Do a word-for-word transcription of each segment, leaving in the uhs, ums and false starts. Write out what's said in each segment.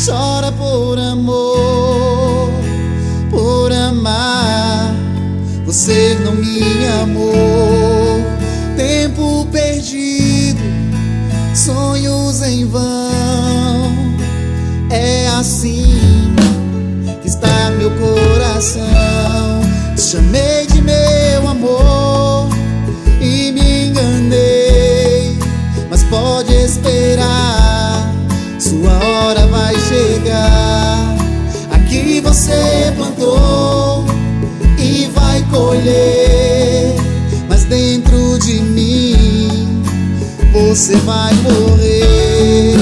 chora por amor, por amar. Você não me amou. Tempo perdido, sonhos em vão. É assim que está meu coração. Te chamei de meu amor e me enganei, mas pode esperar, sua hora vai chegar. Aqui você plantou e vai colher, mas dentro de mim você vai morrer.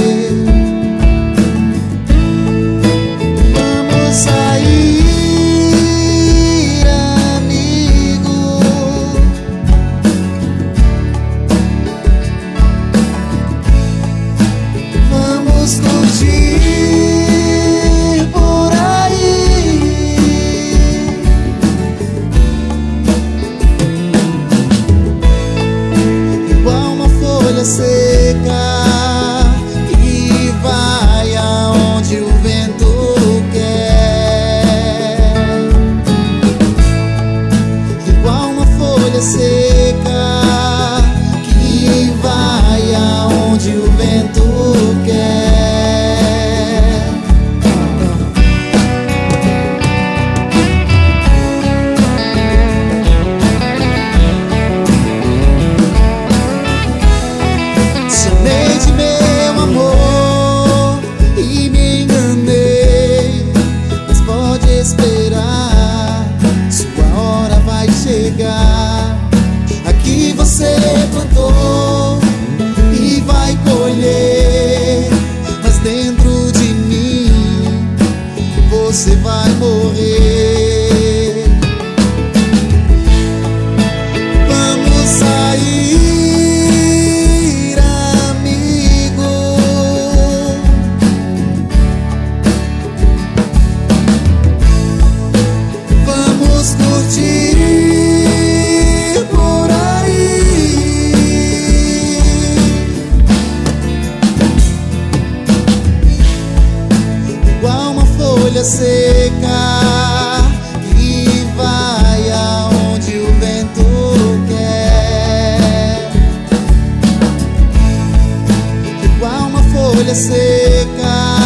Vamos sair, amigo. Vamos curtir por aí, igual uma folha seca que vai aonde o vento quer. Igual uma folha seca que vai aonde o vento quer. Chamei de meu amor e me enganei, mas pode esperar, sua hora vai chegar. Aqui você plantou e vai colher, mas dentro de mim você vai morrer. Vamos sair, amigo. Vamos curtir por aí, igual uma folha seca que vai aonde o vento quer. Igual uma folha seca